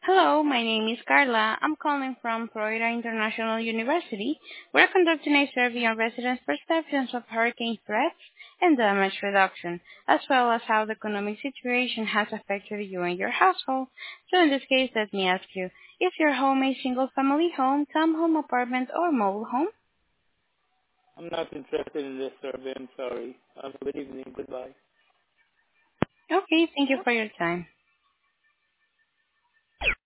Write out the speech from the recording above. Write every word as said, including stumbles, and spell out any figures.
Hello, my name is Carla. I'm calling from Florida International University. We're conducting a survey on residents' perceptions of hurricane threats and damage reduction, as well as how the economic situation has affected you and your household. So in this case, let me ask you, is your home a single-family home, townhome, apartment, or mobile home? I'm not interested in this survey. I'm sorry. Have a good evening. Goodbye. Okay, thank you for your time.